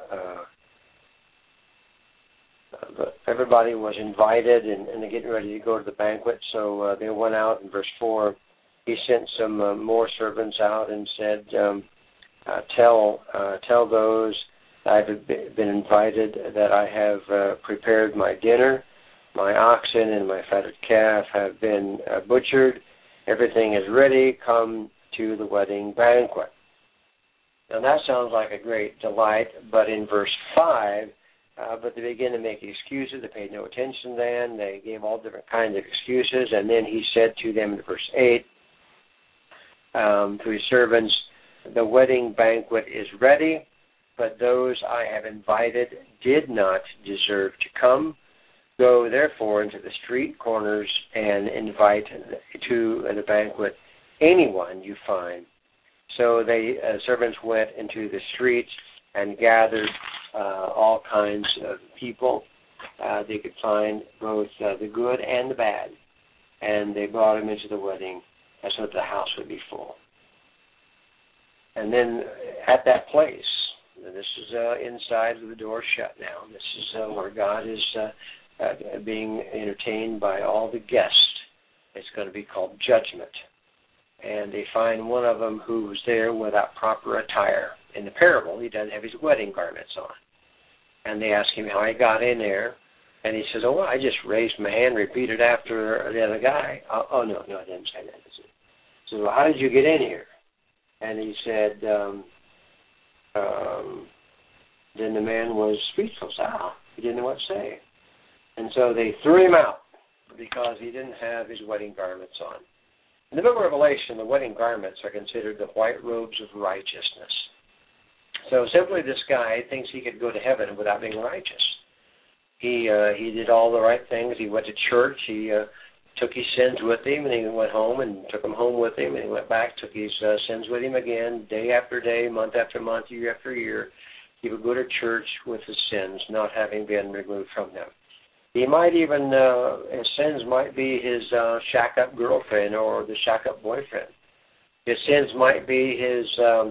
everybody was invited, and they're getting ready to go to the banquet, so they went out. In verse 4, he sent some more servants out and said, tell those I've been invited that I have prepared my dinner. My oxen and my fatted calf have been butchered. Everything is ready. Come to the wedding banquet. Now that sounds like a great delight, but in verse 5, but they began to make excuses. They paid no attention then. They gave all different kinds of excuses. And then he said to them in verse 8, to his servants, the wedding banquet is ready, but those I have invited did not deserve to come. Go, therefore, into the street corners and invite to the banquet anyone you find. So they servants went into the streets and gathered all kinds of people. They could find both the good and the bad, and they brought them into the wedding so that the house would be full. And then at that place, this is inside with the door shut now. This is where God is being entertained by all the guests. It's going to be called judgment. And they find one of them who was there without proper attire. In the parable, he doesn't have his wedding garments on. And they ask him how he got in there. And he says, oh, well, I just raised my hand, repeated after the other guy. Oh, no, I didn't say that. So well, how did you get in here? And he said, then the man was speechless. He didn't know what to say. And so they threw him out because he didn't have his wedding garments on. In the book of Revelation, the wedding garments are considered the white robes of righteousness. So simply this guy thinks he could go to heaven without being righteous. He did all the right things. He went to church. He took his sins with him, and he went home and took them home with him, and he went back, took his sins with him again, day after day, month after month, year after year. He would go to church with his sins, not having been removed from them. He might even, his sins might be his shack-up girlfriend or the shack-up boyfriend. His sins might be his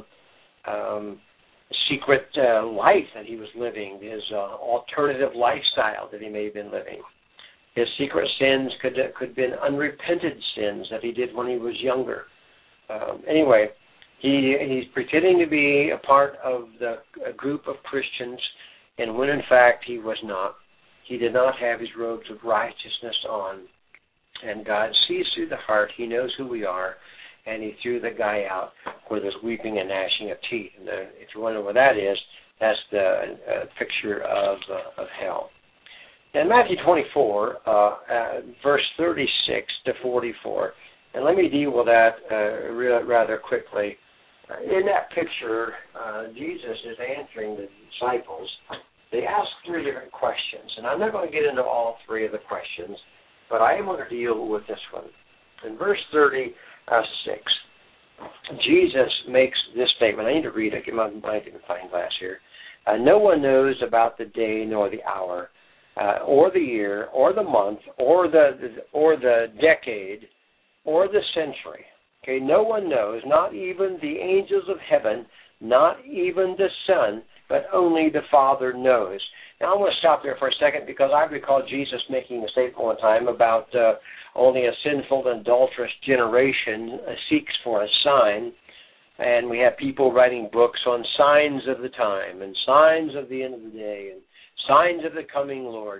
secret life that he was living, his alternative lifestyle that he may have been living. His secret sins could have been unrepented sins that he did when he was younger. Anyway, he's pretending to be a part of a group of Christians, and when in fact he was not. He did not have his robes of righteousness on. And God sees through the heart. He knows who we are. And he threw the guy out where there's weeping and gnashing of teeth. And if you wonder what that is, that's the picture of hell. In Matthew 24, verse 36 to 44, and let me deal with that rather quickly. In that picture, Jesus is answering the disciples. They ask three different questions, and I'm not going to get into all three of the questions, but I am going to deal with this one. In verse 36, Jesus makes this statement. I need to read it. Get my magnifying glass here. No one knows about the day nor the hour, or the year, or the month, or the decade, or the century. Okay, no one knows, not even the angels of heaven, not even the Son, but only the Father knows. Now, I want to stop there for a second because I recall Jesus making a statement one time about only a sinful and adulterous generation seeks for a sign, and we have people writing books on signs of the time and signs of the end of the day and signs of the coming Lord.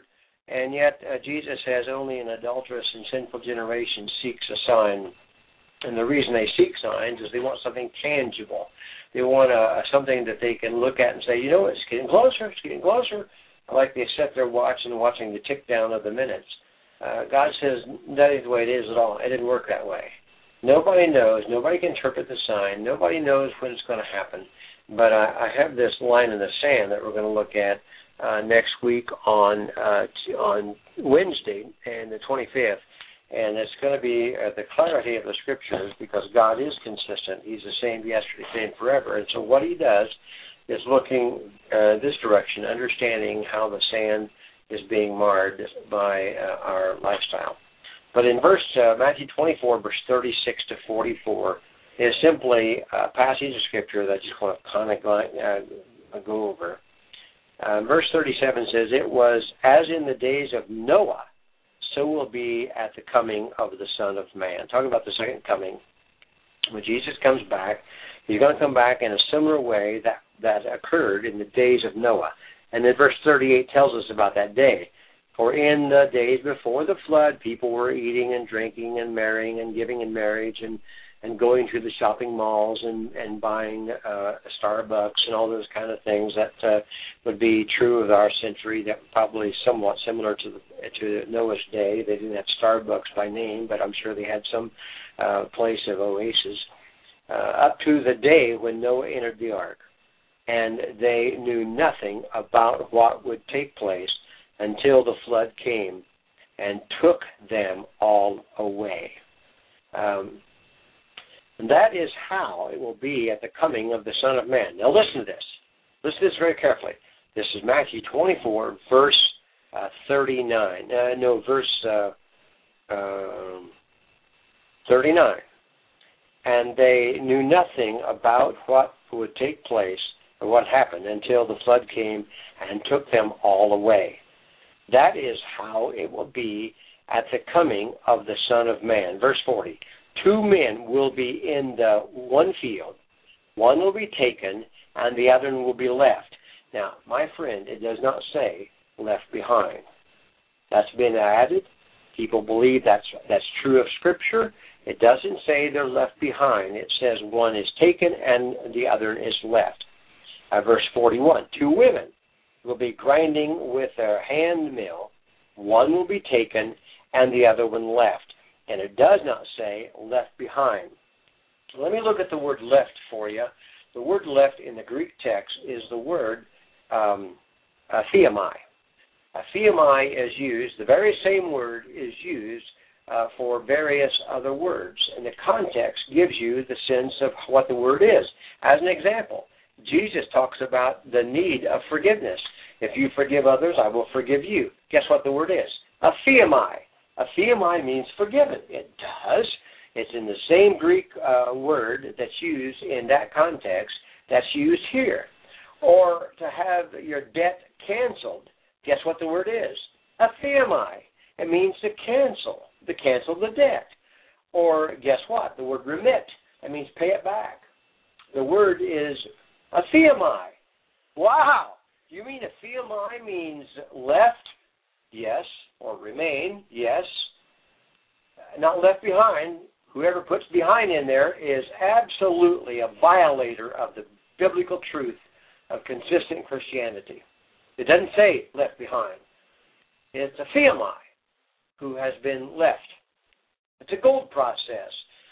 And yet Jesus says only an adulterous and sinful generation seeks a sign. And the reason they seek signs is they want something tangible. They want something that they can look at and say, you know, it's getting closer, it's getting closer. Like they set their watch and watching the tick down of the minutes. God says that is the way it is at all. It didn't work that way. Nobody knows. Nobody can interpret the sign. Nobody knows when it's going to happen. But I have this line in the sand that we're going to look at next week on Wednesday, and the 25th. And it's going to be the clarity of the Scriptures, because God is consistent. He's the same yesterday, same forever. And so what he does is looking this direction, understanding how the sand is being marred by our lifestyle. But in Matthew 24, verse 36 to 44, is simply a passage of Scripture that I just want to kind of go over. Verse 37 says, "It was as in the days of Noah, so will be at the coming of the Son of Man." Talking about the second coming. When Jesus comes back, he's going to come back in a similar way that occurred in the days of Noah. And then verse 38 tells us about that day. "For in the days before the flood, people were eating and drinking and marrying and giving in marriage and going to the shopping malls and buying Starbucks and all those kind of things that would be true of our century, that were probably somewhat similar to Noah's day. They didn't have Starbucks by name, but I'm sure they had some place of oasis. Up to the day when Noah entered the ark. And they knew nothing about what would take place until the flood came and took them all away." And that is how it will be at the coming of the Son of Man. Now listen to this. Listen to this very carefully. This is Matthew 24, verse 39. Verse 39. "And they knew nothing about what would take place or what happened until the flood came and took them all away." That is how it will be at the coming of the Son of Man. Verse 40. "Two men will be in the one field. One will be taken, and the other will be left." Now, my friend, it does not say left behind. That's been added. People believe that's true of Scripture. It doesn't say they're left behind. It says one is taken and the other is left. Verse 41. "Two women will be grinding with their hand mill. One will be taken and the other one left." And it does not say left behind. Let me look at the word left for you. The word left in the Greek text is the word theomai. Theomai is used, the very same word is used for various other words. And the context gives you the sense of what the word is. As an example, Jesus talks about the need of forgiveness. "If you forgive others, I will forgive you." Guess what the word is? Theomai. Theomai means forgiven. It does. It's in the same Greek word that's used in that context that's used here. Or to have your debt canceled. Guess what the word is? Theomai. It means to cancel the debt. Or guess what? The word remit. It means pay it back. The word is theomai. Wow! You mean theomai means left? Yes. Or remain? Yes. Not left behind. Whoever puts behind in there is absolutely a violator of the biblical truth of consistent Christianity. It doesn't say left behind. It's theomai who has been left. It's a gold process.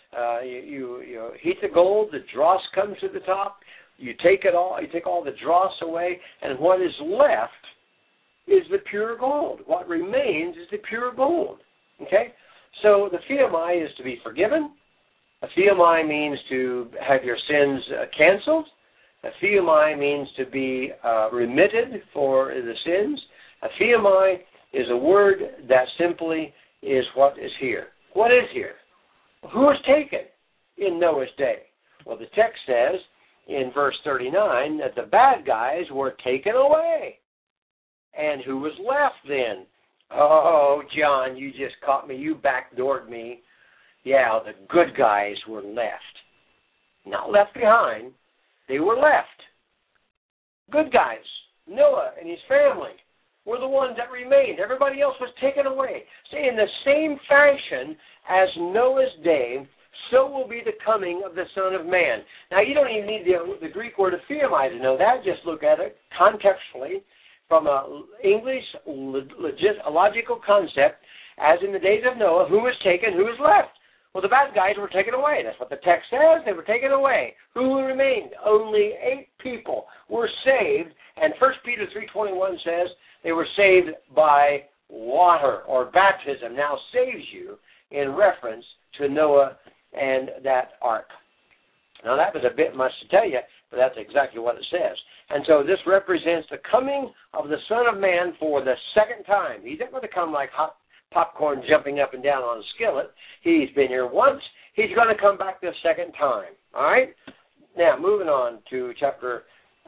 You heat the gold, the dross comes to the top, you take it all, you take all the dross away, and what is left is the pure gold. What remains is the pure gold. Okay? So the theomai is to be forgiven. A theomai means to have your sins canceled. A theomai means to be remitted for the sins. A theomai is a word that simply is what is here. What is here? Who was taken in Noah's day? Well, the text says in verse 39 that the bad guys were taken away. And who was left then? Oh, John, you just caught me. You backdoored me. Yeah, the good guys were left. Not left behind. They were left. Good guys. Noah and his family. were the ones that remained. Everybody else was taken away. So in the same fashion as Noah's day, so will be the coming of the Son of Man. Now, you don't even need the Greek word ephiomai to know that. Just look at it contextually from an English logical concept, as in the days of Noah, who was taken, who was left? Well, the bad guys were taken away. That's what the text says. They were taken away. Who remained? Only 8 people were saved. And 1 Peter 3:21 says they were saved by water or baptism. Now saves you in reference to Noah and that ark. Now that was a bit much to tell you, but that's exactly what it says. And so this represents the coming of the Son of Man for the second time. He's not going to come like hot popcorn jumping up and down on a skillet. He's been here once. He's going to come back the second time. All right? Now, moving on to chapter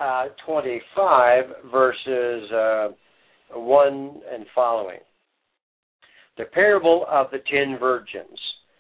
25, verses 1 and following. The parable of the 10 virgins.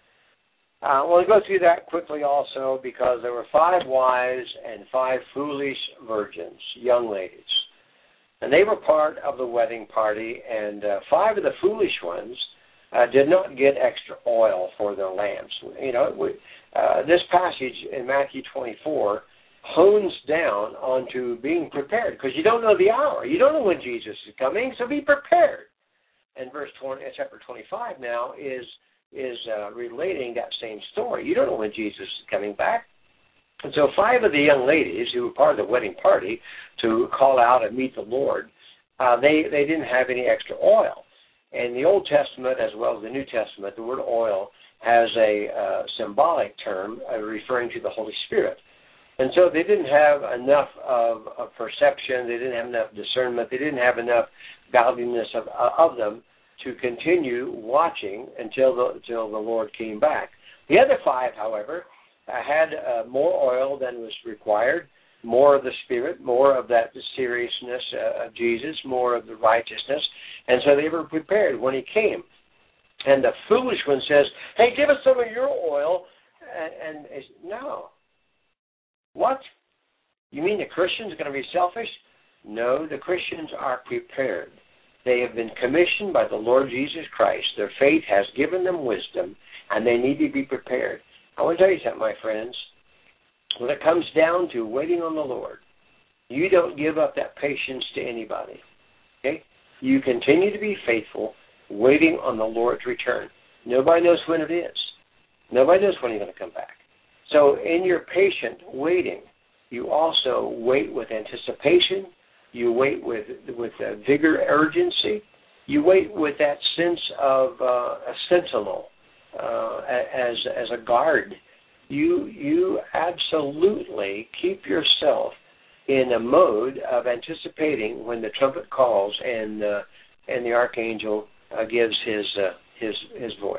We'll go through that quickly also because there were 5 wise and 5 foolish virgins, young ladies. And they were part of the wedding party, and 5 of the foolish ones did not get extra oil for their lamps. You know, this passage in Matthew 24 hones down onto being prepared, because you don't know the hour. You don't know when Jesus is coming, so be prepared. And chapter 25 now is relating that same story. You don't know when Jesus is coming back. And so 5 of the young ladies who were part of the wedding party to call out and meet the Lord, they didn't have any extra oil. In the Old Testament as well as the New Testament, the word oil has a symbolic term referring to the Holy Spirit. And so they didn't have enough of perception, they didn't have enough discernment, they didn't have enough godliness of them to continue watching until the Lord came back. The other 5, however, had more oil than was required, more of the Spirit, more of that seriousness of Jesus, more of the righteousness, and so they were prepared when He came. And the foolish one says, hey, give us some of your oil, and no. What? You mean the Christians are going to be selfish? No, the Christians are prepared. They have been commissioned by the Lord Jesus Christ. Their faith has given them wisdom, and they need to be prepared. I want to tell you something, my friends. When it comes down to waiting on the Lord, you don't give up that patience to anybody. Okay? You continue to be faithful, waiting on the Lord's return. Nobody knows when it is. Nobody knows when He's going to come back. So in your patient waiting, you also wait with anticipation. You wait with vigor, urgency. You wait with that sense of a sentinel, as a guard. You absolutely keep yourself in a mode of anticipating when the trumpet calls and the archangel gives his voice.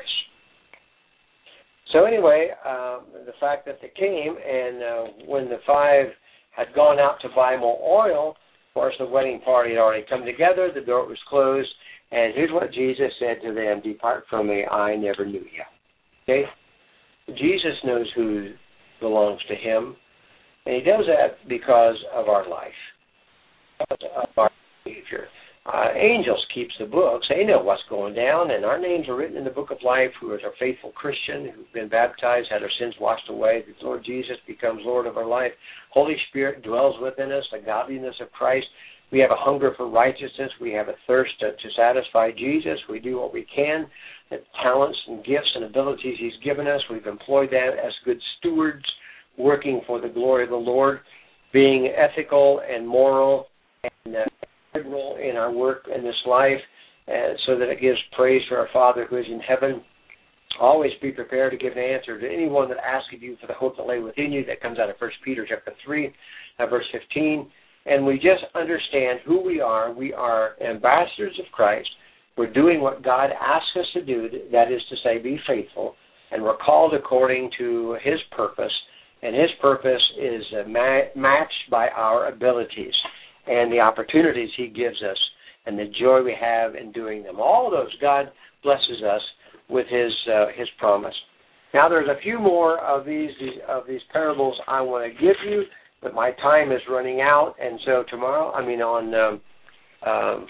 So anyway, the fact that they came, and when the 5 had gone out to buy more oil, of course the wedding party had already come together, the door was closed, and here's what Jesus said to them, depart from me, I never knew you. Okay? Jesus knows who belongs to Him, and He does that because of our life, because of our behavior. Angels keeps the books. They know what's going down, and our names are written in the book of life, who is a faithful Christian, who've been baptized, had our sins washed away. The Lord Jesus becomes Lord of our life. Holy Spirit dwells within us, the godliness of Christ. We have a hunger for righteousness. We have a thirst to satisfy Jesus. We do what we can. The talents and gifts and abilities He's given us, we've employed that as good stewards, working for the glory of the Lord, being ethical and moral and integral in our work in this life, so that it gives praise to our Father who is in heaven. Always be prepared to give an answer to anyone that asks of you for the hope that lay within you. That comes out of 1 Peter chapter 3, verse 15. And we just understand who we are. We are ambassadors of Christ. We're doing what God asks us to do, that is to say, be faithful. And we're called according to His purpose. And His purpose is matched by our abilities and the opportunities He gives us and the joy we have in doing them. All those, God blesses us with His promise. Now, there's a few more of these parables I want to give you, but my time is running out, and so tomorrow, on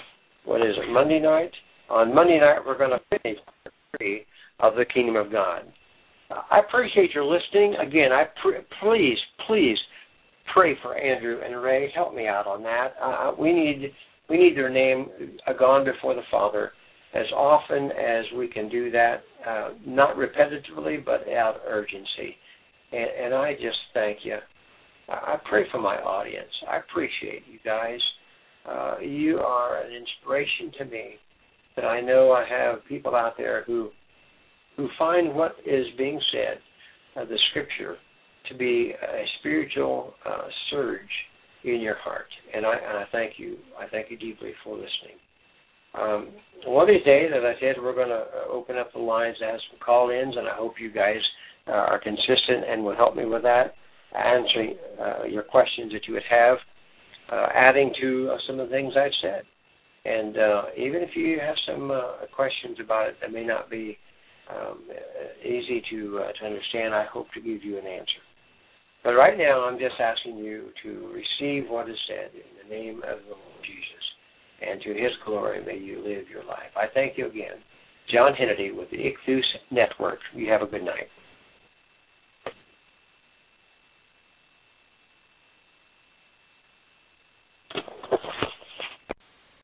Monday night? On Monday night, we're going to finish part 3 of the Kingdom of God. I appreciate your listening. Again, please pray for Andrew and Ray. Help me out on that. We need their name gone before the Father as often as we can do that, not repetitively, but out of urgency. And I just thank you. I pray for my audience. I appreciate you guys. You are an inspiration to me. That I know I have people out there who find what is being said, the Scripture, to be a spiritual surge in your heart. And I thank you. I thank you deeply for listening. One of these days, as I said, we're going to open up the lines to have some call-ins, and I hope you guys are consistent and will help me with that, answering your questions that you would have, adding to some of the things I've said. And even if you have some questions about it that may not be easy to understand, I hope to give you an answer. But right now, I'm just asking you to receive what is said in the name of the Lord Jesus. And to His glory, may you live your life. I thank you again. John Hennedy with the Ichthus Network. You have a good night.